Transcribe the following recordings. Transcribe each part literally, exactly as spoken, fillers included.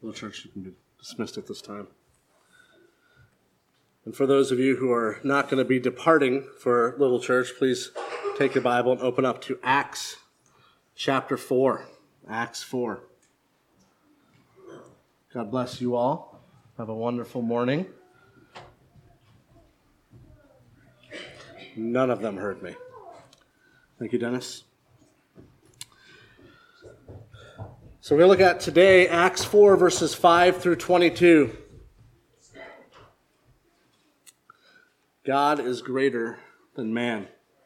Little Church, you can be dismissed at this time. And for those of you who are not going to be departing for Little Church, please take your Bible and open up to Acts chapter four. Acts four. God bless you all. Have a wonderful morning. None of them heard me. Thank you, Dennis. So we're going to look at today Acts four, verses five through twenty-two. God is greater than man.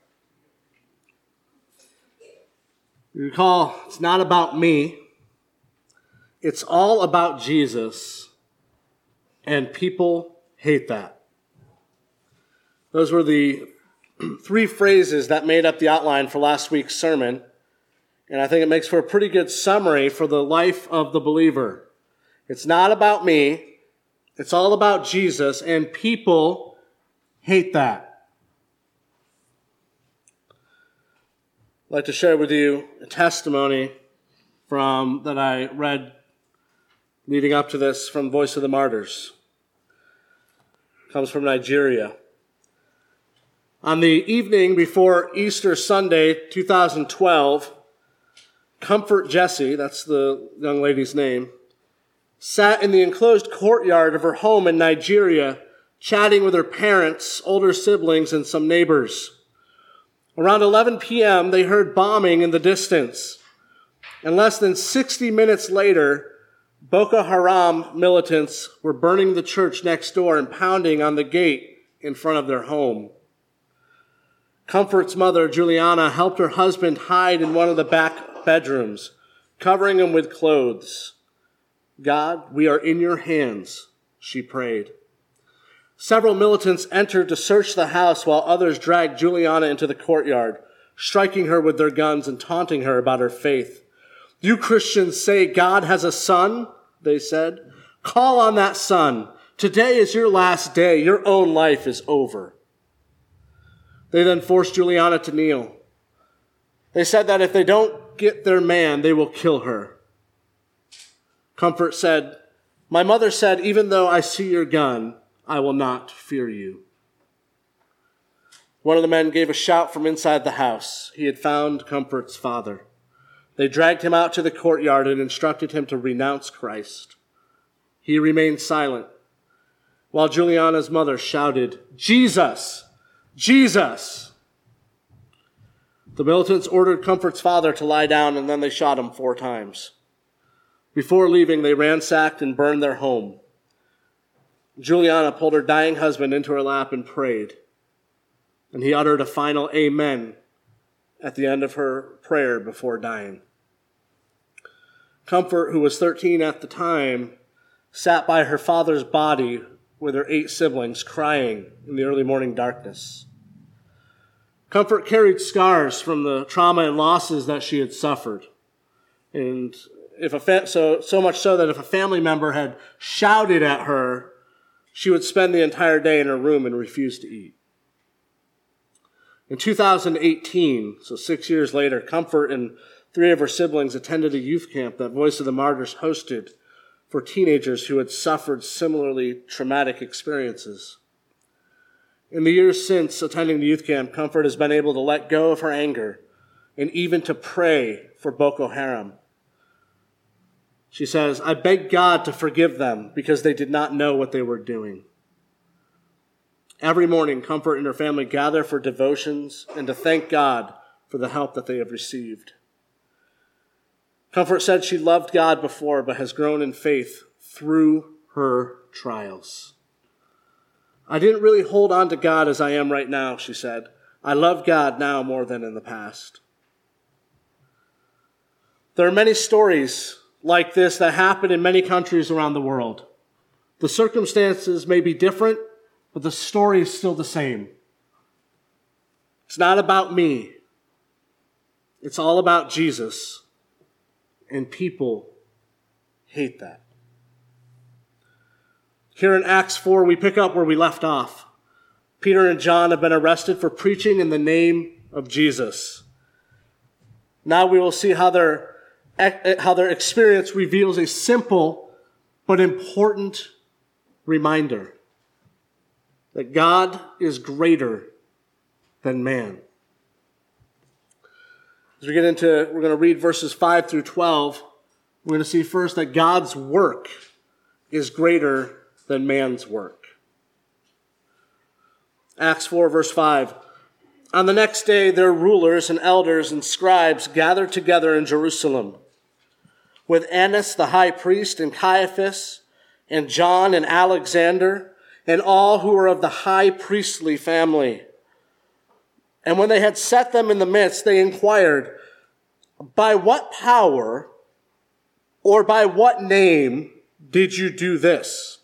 You recall, it's not about me. It's all about Jesus, and people hate that. Those were the three phrases that made up the outline for last week's sermon. And I think it makes for a pretty good summary for the life of the believer. It's not about me. It's all about Jesus, and people hate that. I'd like to share with you a testimony from that I read leading up to this from Voice of the Martyrs. It comes from Nigeria. On the evening before Easter Sunday, two thousand twelve, Comfort Jessie, that's the young lady's name, sat in the enclosed courtyard of her home in Nigeria, chatting with her parents, older siblings, and some neighbors. Around eleven p.m., they heard bombing in the distance. And less than sixty minutes later, Boko Haram militants were burning the church next door and pounding on the gate in front of their home. Comfort's mother, Juliana, helped her husband hide in one of the back bedrooms, covering him with clothes. God, we are in your hands, she prayed. Several militants entered to search the house while others dragged Juliana into the courtyard, striking her with their guns and taunting her about her faith. You Christians say God has a son, they said. Call on that son. Today is your last day. Your own life is over. They then forced Juliana to kneel. They said that if they don't get their man, they will kill her. Comfort said, my mother said, even though I see your gun, I will not fear you. One of the men gave a shout from inside the house. He had found Comfort's father. They dragged him out to the courtyard and instructed him to renounce Christ. He remained silent, while Juliana's mother shouted, Jesus! Jesus! The militants ordered Comfort's father to lie down, and then they shot him four times. Before leaving, they ransacked and burned their home. Juliana pulled her dying husband into her lap and prayed, and he uttered a final amen at the end of her prayer before dying. Comfort, who was thirteen at the time, sat by her father's body with her eight siblings, crying in the early morning darkness. Comfort carried scars from the trauma and losses that she had suffered. And if a fa- so, so much so that if a family member had shouted at her, she would spend the entire day in her room and refuse to eat. In two thousand eighteen, so six years later, Comfort and three of her siblings attended a youth camp that Voice of the Martyrs hosted for teenagers who had suffered similarly traumatic experiences. In the years since attending the youth camp, Comfort has been able to let go of her anger and even to pray for Boko Haram. She says, I beg God to forgive them because they did not know what they were doing. Every morning, Comfort and her family gather for devotions and to thank God for the help that they have received. Comfort said she loved God before, but has grown in faith through her trials. I didn't really hold on to God as I am right now, she said. I love God now more than in the past. There are many stories like this that happen in many countries around the world. The circumstances may be different, but the story is still the same. It's not about me. It's all about Jesus. And people hate that. Here in Acts four, we pick up where we left off. Peter and John have been arrested for preaching in the name of Jesus. Now we will see how their, how their experience reveals a simple but important reminder that God is greater than man. As we get into, we're going to read verses five through twelve. We're going to see first that God's work is greater than man's work. Acts four, verse five. On the next day, their rulers and elders and scribes gathered together in Jerusalem with Annas the high priest and Caiaphas and John and Alexander and all who were of the high priestly family. And when they had set them in the midst, they inquired, by what power or by what name did you do this?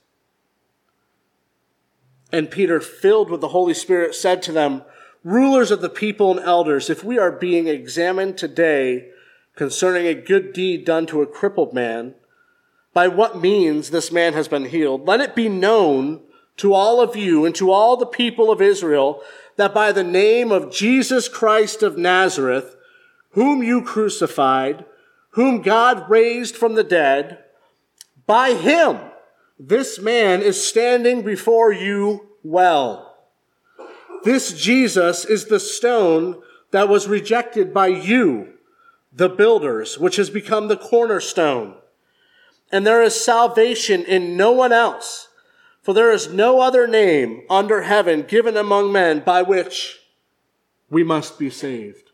And Peter, filled with the Holy Spirit, said to them, rulers of the people and elders, if we are being examined today concerning a good deed done to a crippled man, by what means this man has been healed, let it be known to all of you and to all the people of Israel that by the name of Jesus Christ of Nazareth, whom you crucified, whom God raised from the dead, by him this man is standing before you well. This Jesus is the stone that was rejected by you, the builders, which has become the cornerstone. And there is salvation in no one else, for there is no other name under heaven given among men by which we must be saved.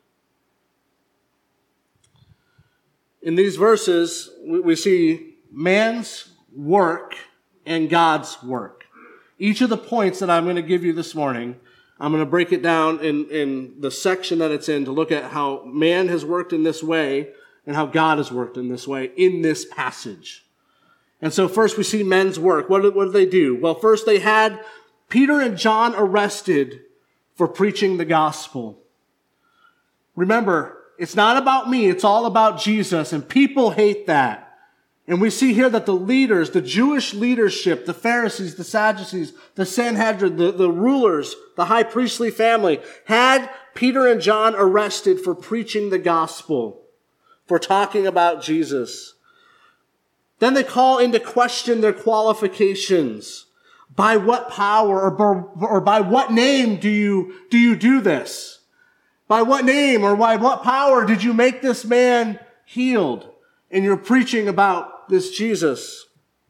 In these verses, we see man's work and God's work. Each of the points that I'm going to give you this morning, I'm going to break it down in, in the section that it's in to look at how man has worked in this way and how God has worked in this way in this passage. And so first we see men's work. What did, what did they do? Well, first they had Peter and John arrested for preaching the gospel. Remember, it's not about me. It's all about Jesus. And people hate that. And we see here that the leaders, the Jewish leadership, the Pharisees, the Sadducees, the Sanhedrin, the, the rulers, the high priestly family, had Peter and John arrested for preaching the gospel, for talking about Jesus. Then they call into question their qualifications. By what power or by, or by what name do you, do you do this? By what name or by what power did you make this man healed? And you're preaching about this Jesus.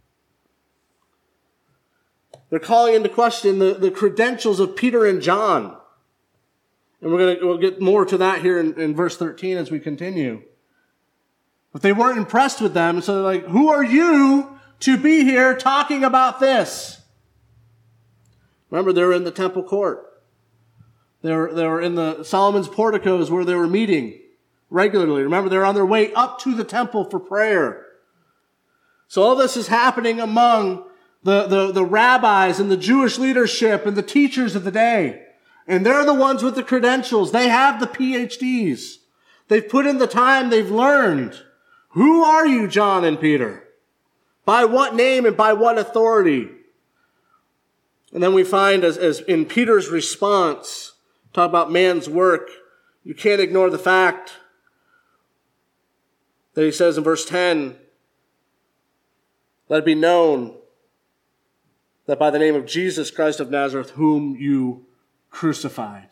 They're calling into question the, the credentials of Peter and John. And we're going to, we'll get more to that here in, in verse thirteen as we continue. But they weren't impressed with them, so they're like, who are you to be here talking about this? Remember, they were in the temple court. They were, they were in the Solomon's porticos where they were meeting regularly. Remember, they're on their way up to the temple for prayer. So all this is happening among the, the, the rabbis and the Jewish leadership and the teachers of the day. And they're the ones with the credentials. They have the P H Ds. They've put in the time, they've learned. Who are you, John and Peter? By what name and by what authority? And then we find as, as in Peter's response, talk about man's work, you can't ignore the fact that he says in verse ten, let it be known that by the name of Jesus Christ of Nazareth, whom you crucified.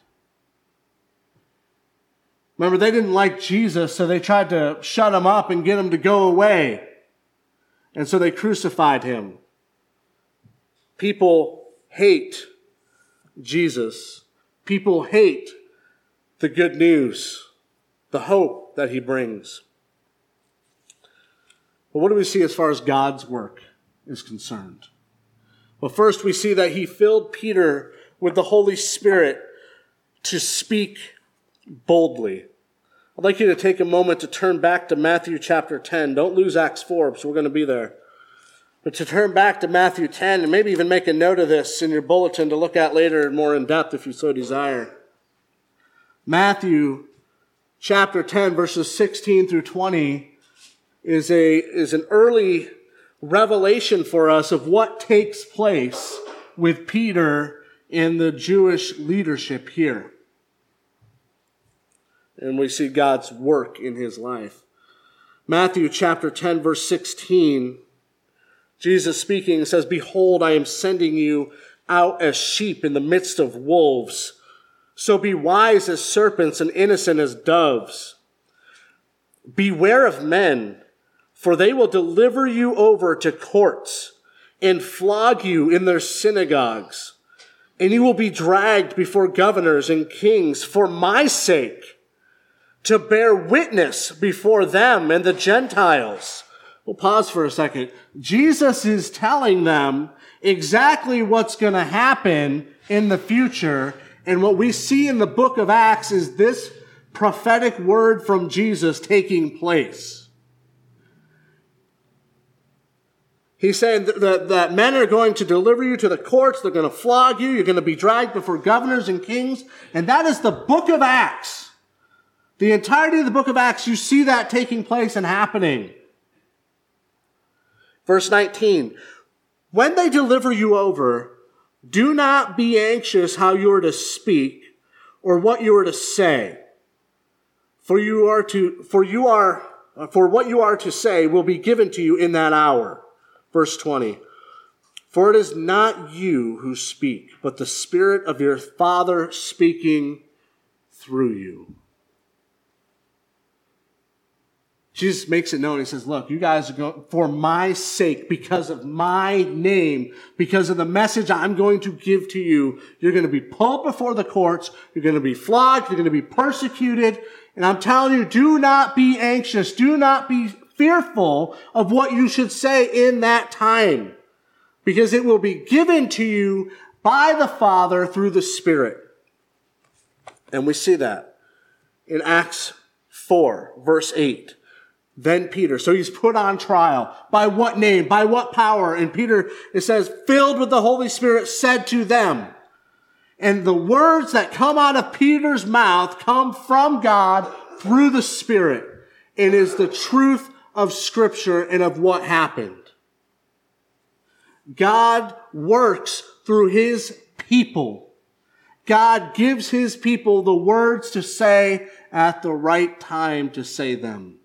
Remember, they didn't like Jesus, so they tried to shut him up and get him to go away. And so they crucified him. People hate Jesus. People hate the good news, the hope that he brings. But what do we see as far as God's work is concerned? Well, first we see that he filled Peter with the Holy Spirit to speak boldly. I'd like you to take a moment to turn back to Matthew chapter ten. Don't lose Acts four, because we're going to be there. But to turn back to Matthew ten, and maybe even make a note of this in your bulletin to look at later more in depth if you so desire. Matthew chapter ten, verses sixteen through twenty is a is an early revelation for us of what takes place with Peter in the Jewish leadership here. And we see God's work in his life. Matthew chapter ten, verse sixteen Jesus speaking says, "Behold, I am sending you out as sheep in the midst of wolves. So be wise as serpents and innocent as doves. Beware of men, for they will deliver you over to courts and flog you in their synagogues. And you will be dragged before governors and kings for my sake, to bear witness before them and the Gentiles." We'll pause for a second. Jesus is telling them exactly what's going to happen in the future. And what we see in the book of Acts is this prophetic word from Jesus taking place. He's saying that, that, that men are going to deliver you to the courts. They're going to flog you. You're going to be dragged before governors and kings. And that is the book of Acts. The entirety of the book of Acts, you see that taking place and happening. Verse nineteen, "When they deliver you over, do not be anxious how you are to speak or what you are to say. For you are to, for you are, for what you are to say will be given to you in that hour." Verse twenty, "For it is not you who speak, but the Spirit of your Father speaking through you." Jesus makes it known. He says, look, you guys are going, for my sake, because of my name, because of the message I'm going to give to you, you're going to be pulled before the courts, you're going to be flogged, you're going to be persecuted, and I'm telling you, do not be anxious, do not be fearful of what you should say in that time, because it will be given to you by the Father through the Spirit. And we see that in Acts four, verse eight. Then Peter, so he's put on trial. By what name? By what power? And Peter, it says, filled with the Holy Spirit, said to them. And the words that come out of Peter's mouth come from God through the Spirit. It is the truth of Scripture and of what happened. God works through his people. God gives his people the words to say at the right time to say them.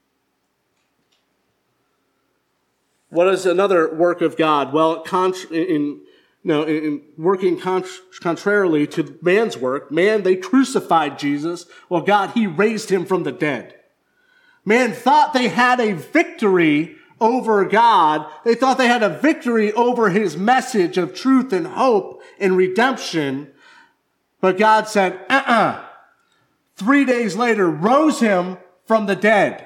What is another work of God? Well, in, no, in working contrarily to man's work, man, they crucified Jesus. Well, God, he raised him from the dead. Man thought they had a victory over God. They thought they had a victory over his message of truth and hope and redemption. But God said, uh-uh. Three days later, rose him from the dead.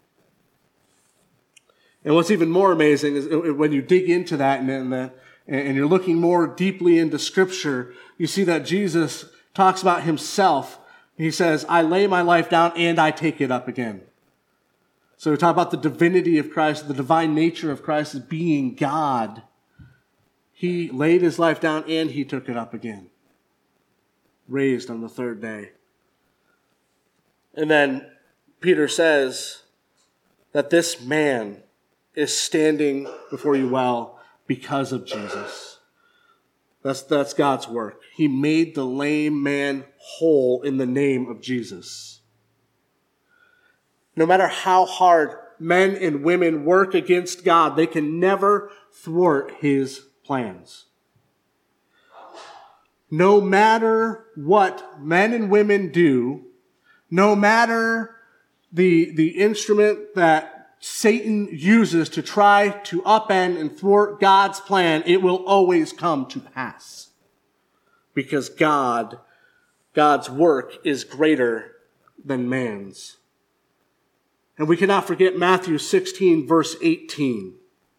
And what's even more amazing is when you dig into that and, the, and you're looking more deeply into Scripture, you see that Jesus talks about himself. He says, I lay my life down and I take it up again. So we talk about the divinity of Christ, the divine nature of Christ as being God. He laid his life down and he took it up again. Raised on the third day. And then Peter says that this man is standing before you well because of Jesus. That's, that's God's work. He made the lame man whole in the name of Jesus. No matter how hard men and women work against God, they can never thwart his plans. No matter what men and women do, no matter the, the instrument that Satan uses to try to upend and thwart God's plan, it will always come to pass. Because God, God's work is greater than man's. And we cannot forget Matthew sixteen, verse eighteen.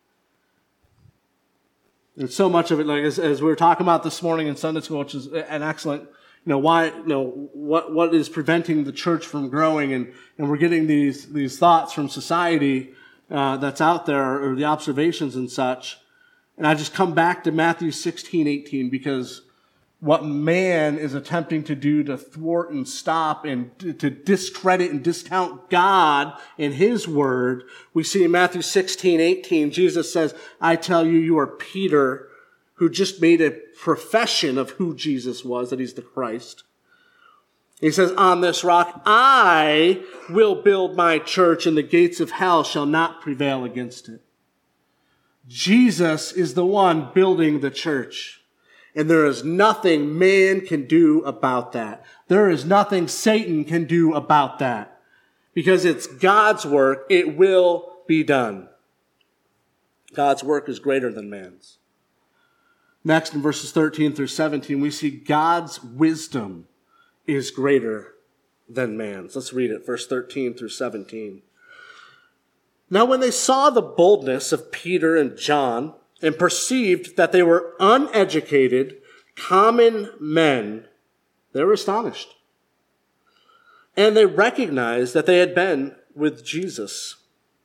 And so much of it, like as, as we were talking about this morning in Sunday school, which is an excellent, you know, why, you know, what, what is preventing the church from growing, and, and we're getting these, these thoughts from society, uh, that's out there, or the observations and such. And I just come back to Matthew sixteen, eighteen, because what man is attempting to do to thwart and stop and to discredit and discount God and his word, we see in Matthew sixteen, eighteen, Jesus says, I tell you, you are Peter, who just made a profession of who Jesus was, that he's the Christ. He says, on this rock, I will build my church, and the gates of hell shall not prevail against it. Jesus is the one building the church. And there is nothing man can do about that. There is nothing Satan can do about that. Because it's God's work, it will be done. God's work is greater than man's. Next, in verses thirteen through seventeen, we see God's wisdom is greater than man's. Let's read it, verse thirteen through seventeen. Now when they saw the boldness of Peter and John and perceived that they were uneducated, common men, they were astonished. And they recognized that they had been with Jesus.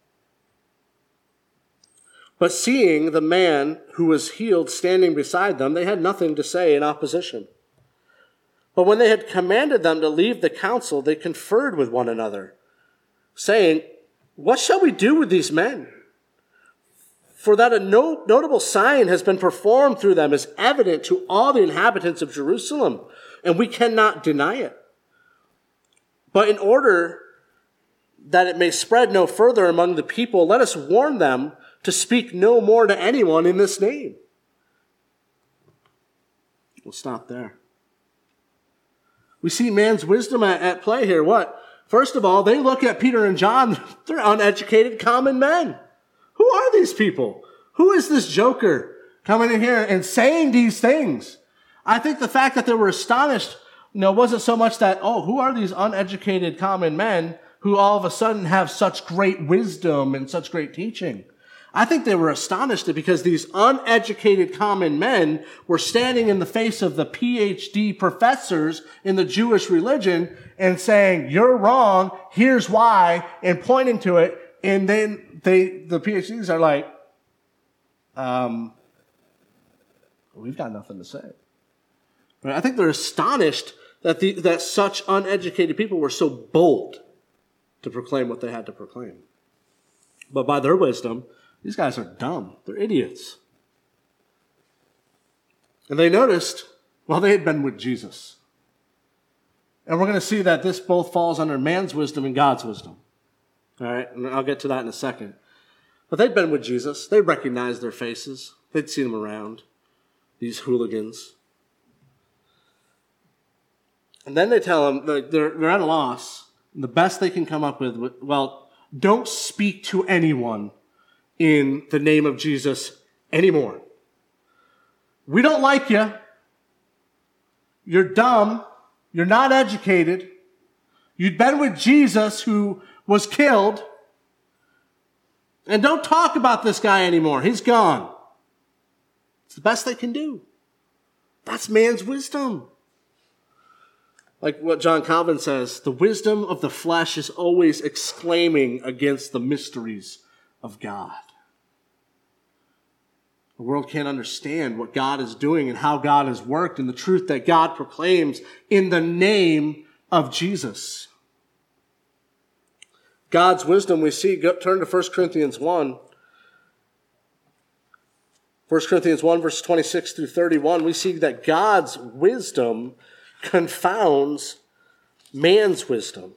But seeing the man who was healed standing beside them, they had nothing to say in opposition. But when they had commanded them to leave the council, they conferred with one another, saying, "What shall we do with these men? For that a no- notable sign has been performed through them is evident to all the inhabitants of Jerusalem, and we cannot deny it. But in order that it may spread no further among the people, let us warn them to speak no more to anyone in this name." We'll stop there. We see man's wisdom at, at play here. What? First of all, they look at Peter and John. They're uneducated common men. Who are these people? Who is this joker coming in here and saying these things? I think the fact that they were astonished, you know, wasn't so much that, oh, who are these uneducated common men who all of a sudden have such great wisdom and such great teaching? I think they were astonished because these uneducated common men were standing in the face of the P H D professors in the Jewish religion and saying, "You're wrong, here's why," and pointing to it. And then they, the P H Ds are like, um, we've got nothing to say. Right? I think they're astonished that the, that such uneducated people were so bold to proclaim what they had to proclaim. But by their wisdom, these guys are dumb. They're idiots. And they noticed, well, they had been with Jesus. And we're going to see that this both falls under man's wisdom and God's wisdom. All right, and I'll get to that in a second. But they'd been with Jesus. They recognized their faces. They'd seen them around, these hooligans. And then they tell them that they're, they're at a loss. And the best they can come up with, well, don't speak to anyone in the name of Jesus anymore. We don't like you. You're dumb. You're not educated. You'd been with Jesus who was killed. And don't talk about this guy anymore. He's gone. It's the best they can do. That's man's wisdom. Like what John Calvin says, the wisdom of the flesh is always exclaiming against the mysteries of God. The world can't understand what God is doing and how God has worked and the truth that God proclaims in the name of Jesus. God's wisdom we see, go, turn to First Corinthians one. First Corinthians one, verses twenty-six through thirty-one, we see that God's wisdom confounds man's wisdom.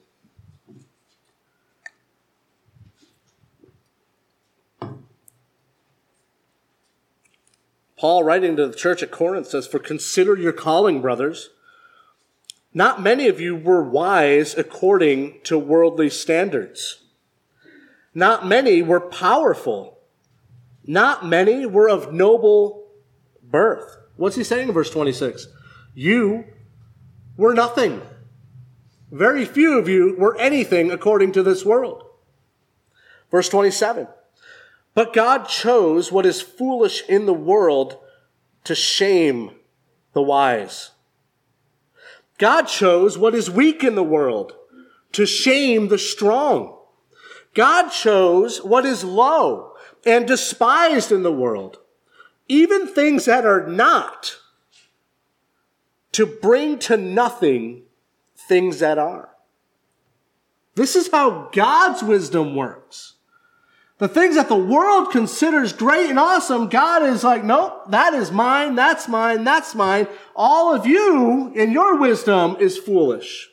Paul, writing to the church at Corinth, says, "For consider your calling, brothers. Not many of you were wise according to worldly standards. Not many were powerful. Not many were of noble birth." What's he saying in verse twenty-six? You were nothing. Very few of you were anything according to this world. Verse twenty-seven. But God chose what is foolish in the world to shame the wise. God chose what is weak in the world to shame the strong. God chose what is low and despised in the world, even things that are not, to bring to nothing things that are. This is how God's wisdom works. The things that the world considers great and awesome, God is like, nope, that is mine, that's mine, that's mine. All of you in your wisdom is foolish.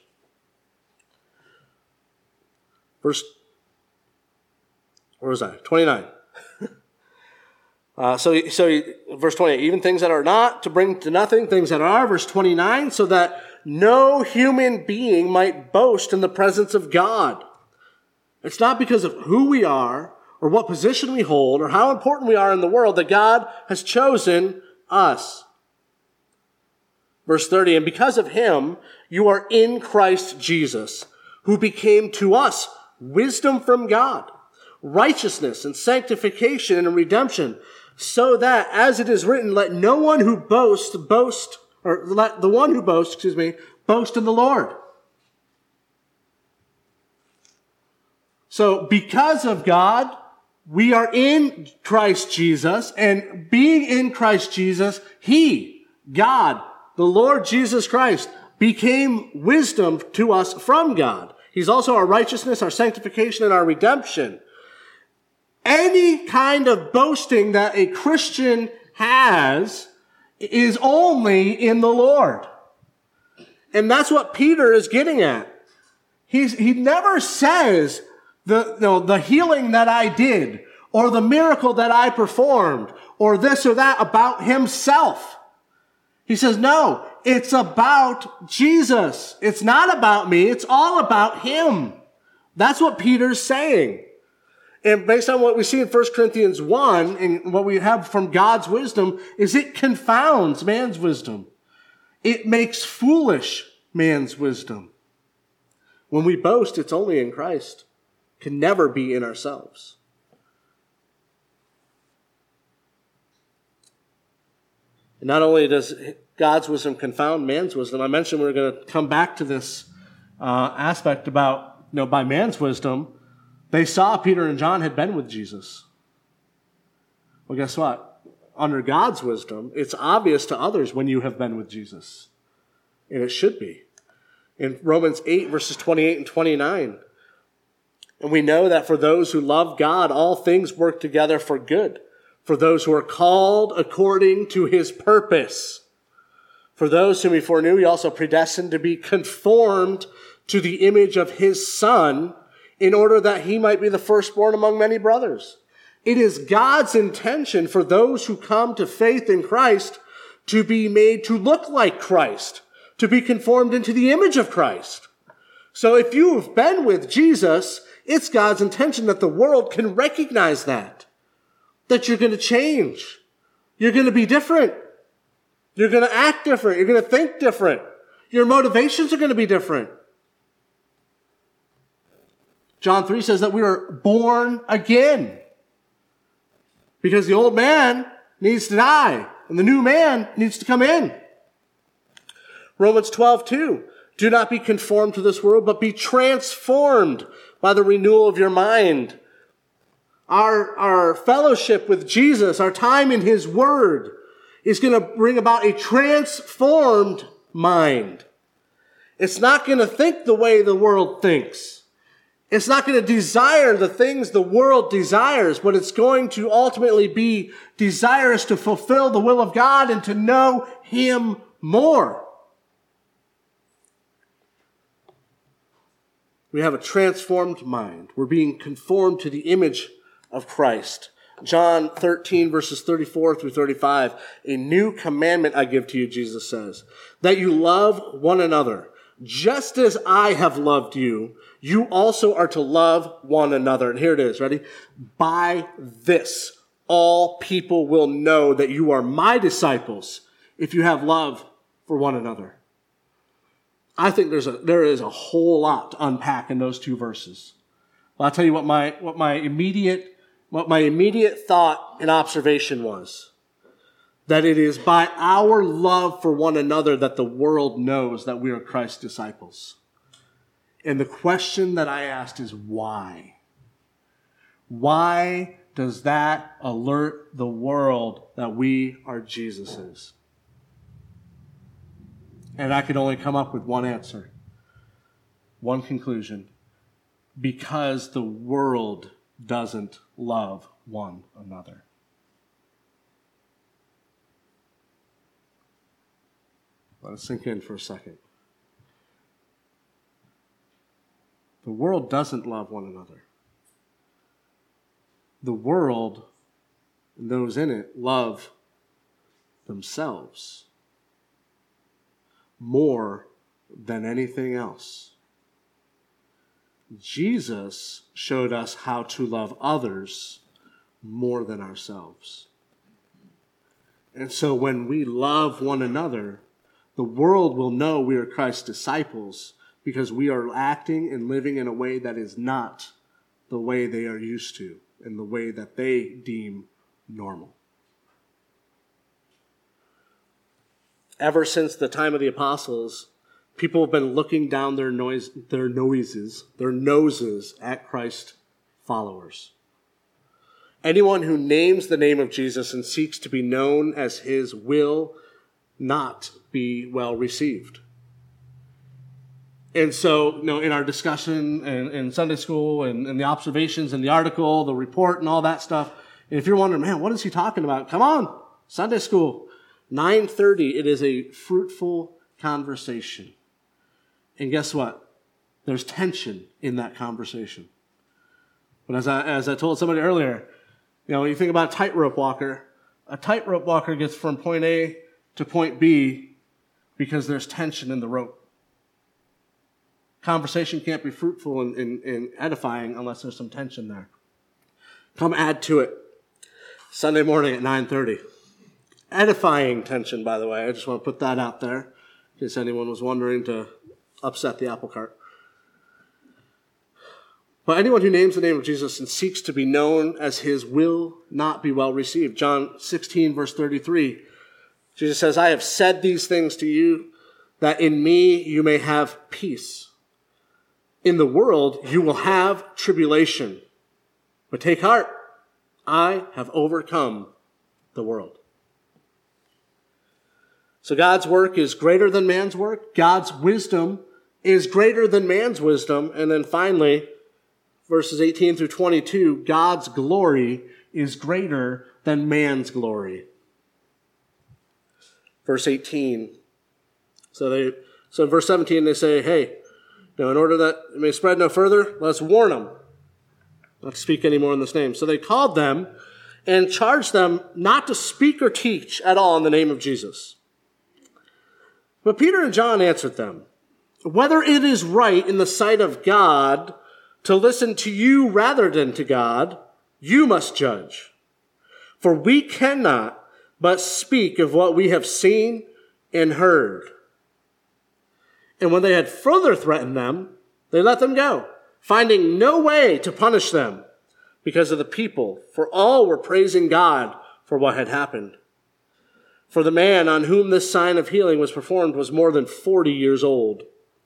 Verse, where was I? twenty-nine. Uh, so, so verse twenty-eight, even things that are not to bring to nothing, things that are. Verse twenty-nine, so that no human being might boast in the presence of God. It's not because of who we are or what position we hold or how important we are in the world that God has chosen us. Verse thirty, and because of him, you are in Christ Jesus, who became to us wisdom from God, righteousness and sanctification and redemption, so that, as it is written, let no one who boasts boast, or let the one who boasts, excuse me, boast in the Lord. So, because of God, we are in Christ Jesus, and being in Christ Jesus, He, God, the Lord Jesus Christ, became wisdom to us from God. He's also our righteousness, our sanctification, and our redemption. Any kind of boasting that a Christian has is only in the Lord. And that's what Peter is getting at. He's, he never says the, you know, the healing that I did or the miracle that I performed or this or that about himself. He says, no, it's about Jesus. It's not about me. It's all about him. That's what Peter's saying. And based on what we see in First Corinthians one and what we have from God's wisdom is it confounds man's wisdom. It makes foolish man's wisdom. When we boast, it's only in Christ. It can never be in ourselves. And not only does God's wisdom confound man's wisdom, I mentioned we we're going to come back to this uh, aspect about, you know, by man's wisdom, they saw Peter and John had been with Jesus. Well, guess what? Under God's wisdom, it's obvious to others when you have been with Jesus. And it should be. In Romans eight, verses twenty-eight and twenty-nine, and we know that for those who love God, all things work together for good, for those who are called according to his purpose. For those whom he foreknew, he also predestined to be conformed to the image of his Son, in order that he might be the firstborn among many brothers. It is God's intention for those who come to faith in Christ to be made to look like Christ, to be conformed into the image of Christ. So if you've been with Jesus, it's God's intention that the world can recognize that, that you're going to change. You're going to be different. You're going to act different. You're going to think different. Your motivations are going to be different. John three says that we are born again. Because the old man needs to die, and the new man needs to come in. Romans twelve two, do not be conformed to this world, but be transformed by the renewal of your mind. Our, our fellowship with Jesus, our time in his word, is going to bring about a transformed mind. It's not going to think the way the world thinks. It's not going to desire the things the world desires, but it's going to ultimately be desirous to fulfill the will of God and to know him more. We have a transformed mind. We're being conformed to the image of Christ. John thirteen, verses thirty-four through thirty-five, a new commandment I give to you, Jesus says, that you love one another. Just as I have loved you, you also are to love one another. And here it is, ready? By this, all people will know that you are my disciples if you have love for one another. I think there's a, there is a whole lot to unpack in those two verses. Well, I'll tell you what my, what my immediate, what my immediate thought and observation was. That it is by our love for one another that the world knows that we are Christ's disciples. And the question that I asked is why? Why does that alert the world that we are Jesus's? And I could only come up with one answer, one conclusion. Because the world doesn't love one another. Let it sink in for a second. The world doesn't love one another. The world and those in it love themselves more than anything else. Jesus showed us how to love others more than ourselves. And so when we love one another, the world will know we are Christ's disciples because we are acting and living in a way that is not the way they are used to and the way that they deem normal. Ever since the time of the apostles, people have been looking down their noise, their noises, their noses at Christ followers. Anyone who names the name of Jesus and seeks to be known as his will not be well received. And so, you know, in our discussion in, in Sunday school and, and the observations and the article, the report and all that stuff, and if you're wondering, man, what is he talking about? Come on, Sunday school. nine thirty, it is a fruitful conversation. And guess what? There's tension in that conversation. But as I, as I told somebody earlier, you know, when you think about a tightrope walker, a tightrope walker gets from point A to point B because there's tension in the rope. Conversation can't be fruitful and, and, and edifying unless there's some tension there. Come add to it. Sunday morning at nine thirty. Edifying tension, by the way. I just want to put that out there in case anyone was wondering to upset the apple cart. But anyone who names the name of Jesus and seeks to be known as his will not be well received. John sixteen, verse thirty-three. Jesus says, I have said these things to you that in me you may have peace. In the world you will have tribulation. But take heart, I have overcome the world. So God's work is greater than man's work. God's wisdom is greater than man's wisdom. And then finally, verses eighteen through twenty-two, God's glory is greater than man's glory. Verse eighteen. So they, so in verse seventeen they say, hey, now in order that it may spread no further, let's warn them not to speak anymore in this name. So they called them and charged them not to speak or teach at all in the name of Jesus. But Peter and John answered them, whether it is right in the sight of God to listen to you rather than to God, you must judge. For we cannot but speak of what we have seen and heard. And when they had further threatened them, they let them go, finding no way to punish them because of the people, for all were praising God for what had happened. For the man on whom this sign of healing was performed was more than forty years old.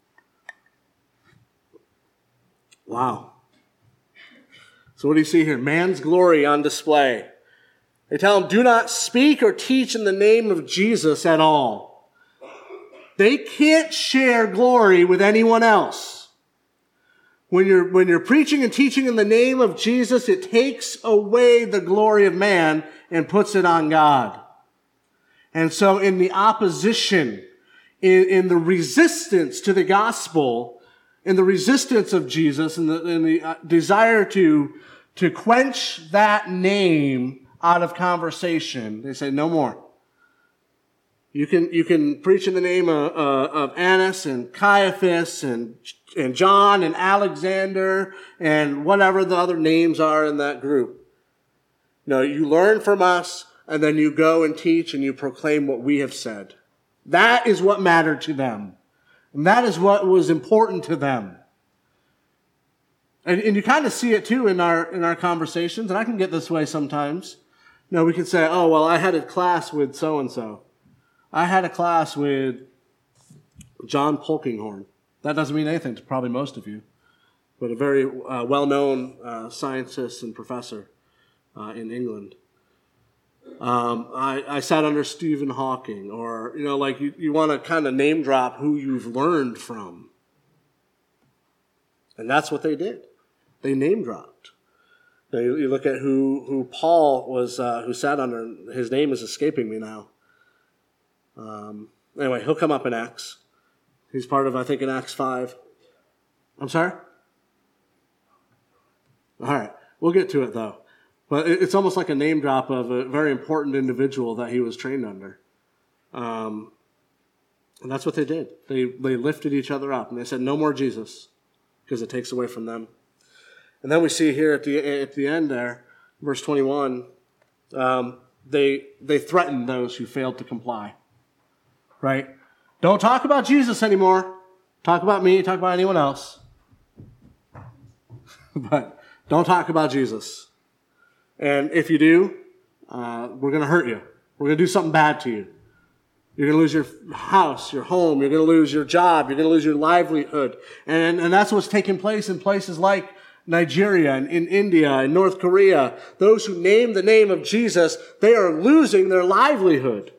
Wow. So what do you see here? Man's glory on display. They tell him, do not speak or teach in the name of Jesus at all. They can't share glory with anyone else. When you're, when you're preaching and teaching in the name of Jesus, it takes away the glory of man and puts it on God. And so in the opposition, in, in the resistance to the gospel, in the resistance of Jesus, and the, in the uh, desire to, to quench that name out of conversation, they say, no more. You can, you can preach in the name of, uh, of Annas and Caiaphas and, and John and Alexander and whatever the other names are in that group. No, you learn from us and then you go and teach and you proclaim what we have said. That is what mattered to them. And that is what was important to them. And, and you kind of see it too in our, in our conversations. And I can get this way sometimes. You know, we can say, oh, well, I had a class with so-and-so. I had a class with John Polkinghorne. That doesn't mean anything to probably most of you, but a very uh, well-known uh, scientist and professor uh, in England. Um, I, I sat under Stephen Hawking, or, you know, like you, you want to kind of name drop who you've learned from. And that's what they did. They name dropped. Now, you, you look at who, who Paul was, uh, who sat under, his name is escaping me now. Um, anyway, he'll come up in Acts. He's part of, I think, in Acts five. I'm sorry? All right. We'll get to it, though. But it's almost like a name drop of a very important individual that he was trained under. Um, and that's what they did. They they lifted each other up, and they said, no more Jesus, because it takes away from them. And then we see here at the at the end there, verse twenty-one, um, they they threatened those who failed to comply. Right? Don't talk about Jesus anymore. Talk about me, talk about anyone else. But don't talk about Jesus. And if you do, uh, we're going to hurt you. We're going to do something bad to you. You're going to lose your house, your home. You're going to lose your job. You're going to lose your livelihood. And, and that's what's taking place in places like Nigeria and in India and North Korea. Those who name the name of Jesus, they are losing their livelihood.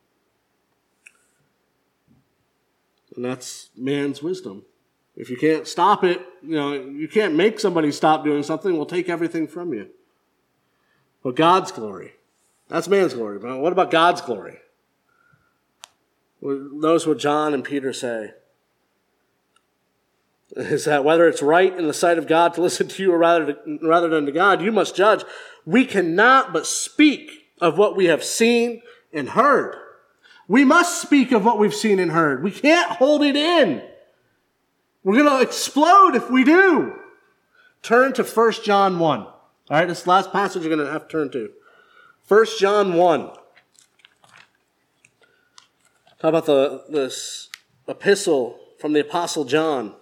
And that's man's wisdom. If you can't stop it, you know, you can't make somebody stop doing something, we'll take everything from you. But God's glory, that's man's glory. But what about God's glory? Notice what John and Peter say. Is that whether it's right in the sight of God to listen to you or rather, to, rather than to God, you must judge. We cannot but speak of what we have seen and heard. We must speak of what we've seen and heard. We can't hold it in. We're going to explode if we do. Turn to First John one. All right, this last passage you're going to have to turn to. First John one. Talk about the, this epistle from the Apostle John.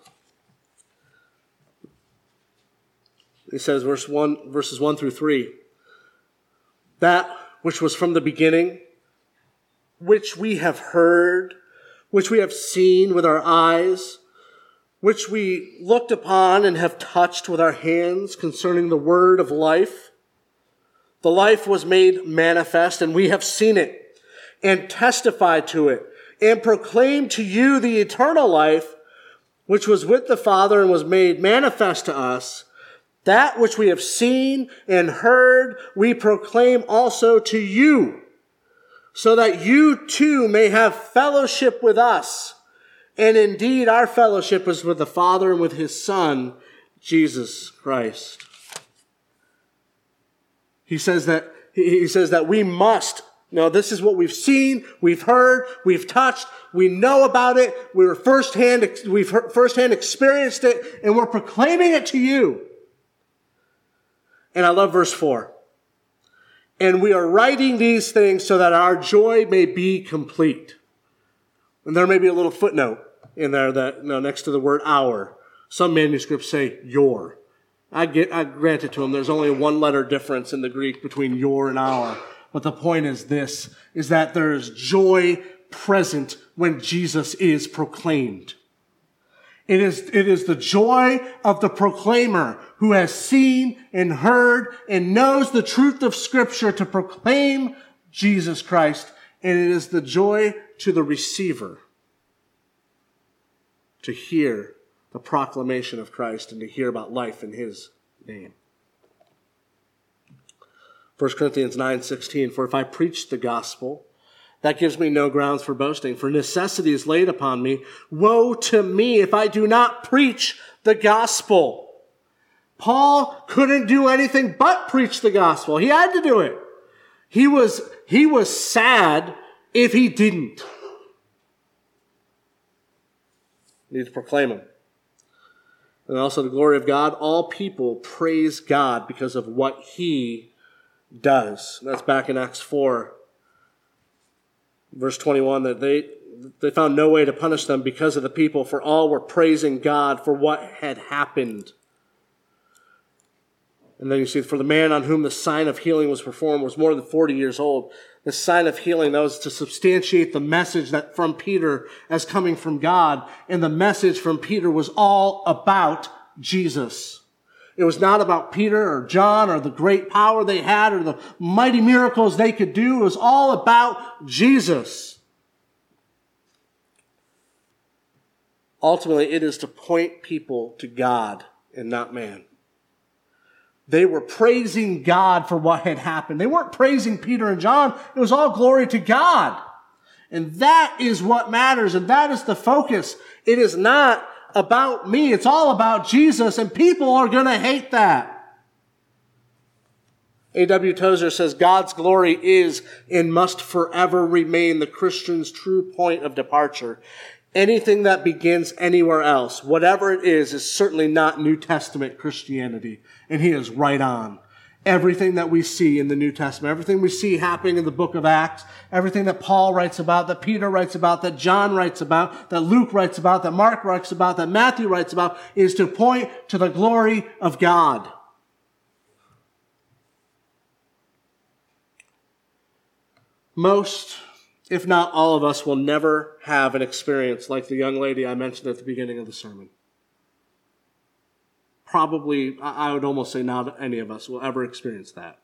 He says, verse one, verses one through three. That which was from the beginning, which we have heard, which we have seen with our eyes, which we looked upon and have touched with our hands concerning the word of life. The life was made manifest, and we have seen it, and testified to it, and proclaimed to you the eternal life, which was with the Father and was made manifest to us. That which we have seen and heard, we proclaim also to you, so that you too may have fellowship with us. And indeed, our fellowship is with the Father and with his Son, Jesus Christ. He says that, he says that we must, no, this is what we've seen, we've heard, we've touched, we know about it, we were firsthand, we've firsthand experienced it, and we're proclaiming it to you. And I love verse four. And we are writing these things so that our joy may be complete. And there may be a little footnote in there that, you know, next to the word our. Some manuscripts say your. I get, I grant it to them. There's only a one letter difference in the Greek between your and our. But the point is this, is that there is joy present when Jesus is proclaimed. It is, it is the joy of the proclaimer who has seen and heard and knows the truth of Scripture to proclaim Jesus Christ. And it is the joy to the receiver to hear the proclamation of Christ and to hear about life in his name. First Corinthians nine sixteen, for if I preach the gospel, that gives me no grounds for boasting, for necessity is laid upon me. Woe to me if I do not preach the gospel. Paul couldn't do anything but preach the gospel. He had to do it. He was, he was sad if he didn't. Need to proclaim him. And also the glory of God. All people praise God because of what he does. That's back in Acts four. Verse twenty-one, that they, they found no way to punish them because of the people, for all were praising God for what had happened. And then you see, for the man on whom the sign of healing was performed was more than forty years old. The sign of healing, that was to substantiate the message that from Peter as coming from God. And the message from Peter was all about Jesus. It was not about Peter or John or the great power they had or the mighty miracles they could do. It was all about Jesus. Ultimately, it is to point people to God and not man. They were praising God for what had happened. They weren't praising Peter and John. It was all glory to God. And that is what matters, and that is the focus. It is not about me. It's all about Jesus, and people are going to hate that. A W Tozer says, God's glory is and must forever remain the Christian's true point of departure. Anything that begins anywhere else, whatever it is, is certainly not New Testament Christianity. And he is right on. Everything that we see in the New Testament, everything we see happening in the book of Acts, everything that Paul writes about, that Peter writes about, that John writes about, that Luke writes about, that Mark writes about, that Matthew writes about, is to point to the glory of God. Most, if not all of us, will never have an experience like the young lady I mentioned at the beginning of the sermon. Probably, I would almost say not any of us will ever experience that.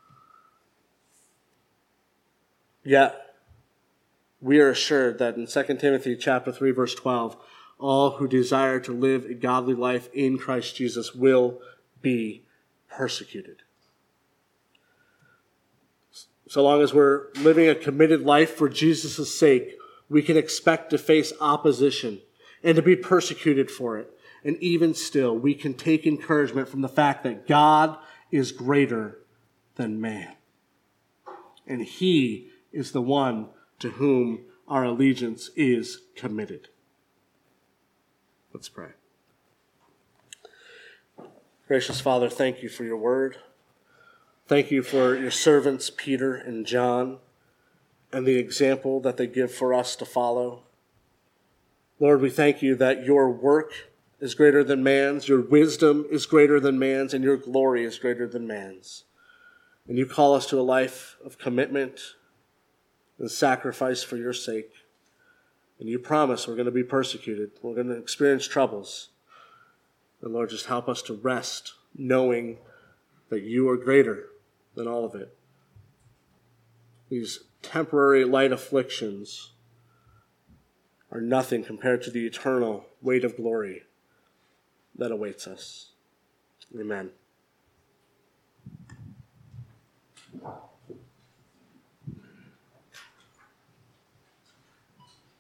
Yet, we are assured that in Second Timothy chapter three, verse twelve, all who desire to live a godly life in Christ Jesus will be persecuted. So long as we're living a committed life for Jesus' sake, we can expect to face opposition and to be persecuted for it. And even still, we can take encouragement from the fact that God is greater than man. And he is the one to whom our allegiance is committed. Let's pray. Gracious Father, thank you for your word. Thank you for your servants, Peter and John, and the example that they give for us to follow. Lord, we thank you that your work is greater than man's, your wisdom is greater than man's, and your glory is greater than man's. And you call us to a life of commitment and sacrifice for your sake. And you promise we're going to be persecuted. We're going to experience troubles. And Lord, just help us to rest, knowing that you are greater than all of it. These temporary light afflictions are nothing compared to the eternal weight of glory that awaits us. Amen.